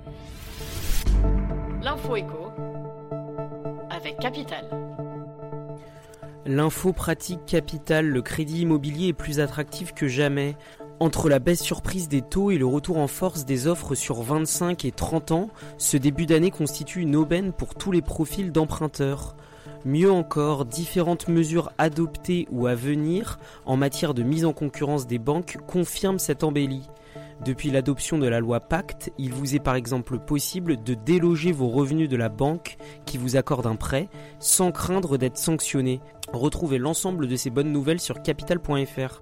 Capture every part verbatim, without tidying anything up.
L'info éco avec Capital. L'info pratique Capital, le crédit immobilier est plus attractif que jamais. Entre la baisse surprise des taux et le retour en force des offres sur vingt-cinq et trente ans, ce début d'année constitue une aubaine pour tous les profils d'emprunteurs. Mieux encore, différentes mesures adoptées ou à venir en matière de mise en concurrence des banques confirment cette embellie. Depuis l'adoption de la loi Pacte, il vous est par exemple possible de déloger vos revenus de la banque qui vous accorde un prêt sans craindre d'être sanctionné. Retrouvez l'ensemble de ces bonnes nouvelles sur capital point f r.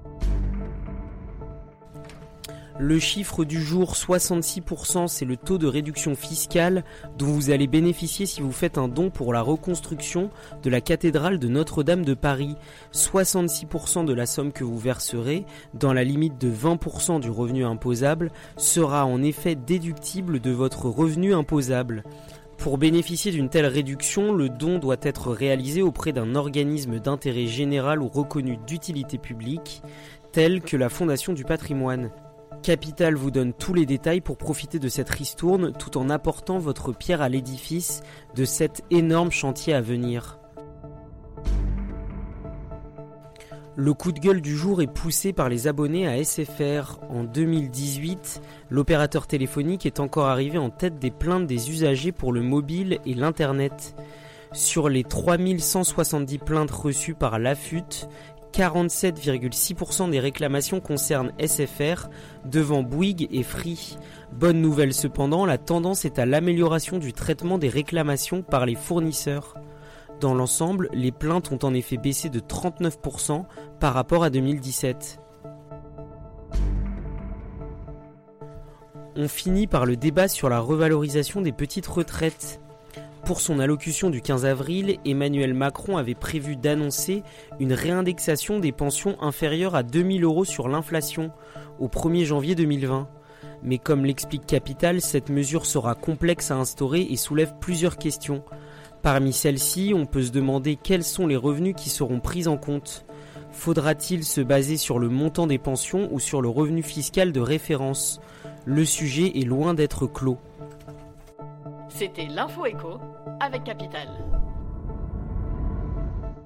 Le chiffre du jour, soixante-six pour cent, c'est le taux de réduction fiscale dont vous allez bénéficier si vous faites un don pour la reconstruction de la cathédrale de Notre-Dame de Paris. soixante-six pour cent de la somme que vous verserez, dans la limite de vingt pour cent du revenu imposable, sera en effet déductible de votre revenu imposable. Pour bénéficier d'une telle réduction, le don doit être réalisé auprès d'un organisme d'intérêt général ou reconnu d'utilité publique, tel que la Fondation du patrimoine. Capital vous donne tous les détails pour profiter de cette ristourne tout en apportant votre pierre à l'édifice de cet énorme chantier à venir. Le coup de gueule du jour est poussé par les abonnés à S F R. En deux mille dix-huit, l'opérateur téléphonique est encore arrivé en tête des plaintes des usagers pour le mobile et l'internet. Sur les trois mille cent soixante-dix plaintes reçues par l'A F U T, quarante-sept virgule six pour cent des réclamations concernent S F R, devant Bouygues et Free. Bonne nouvelle cependant, la tendance est à l'amélioration du traitement des réclamations par les fournisseurs. Dans l'ensemble, les plaintes ont en effet baissé de trente-neuf pour cent par rapport à deux mille dix-sept. On finit par le débat sur la revalorisation des petites retraites. Pour son allocution du quinze avril, Emmanuel Macron avait prévu d'annoncer une réindexation des pensions inférieures à deux mille euros sur l'inflation au premier janvier deux mille vingt. Mais comme l'explique Capital, cette mesure sera complexe à instaurer et soulève plusieurs questions. Parmi celles-ci, on peut se demander quels sont les revenus qui seront pris en compte. Faudra-t-il se baser sur le montant des pensions ou sur le revenu fiscal de référence ? Le sujet est loin d'être clos. C'était l'info éco avec Capital.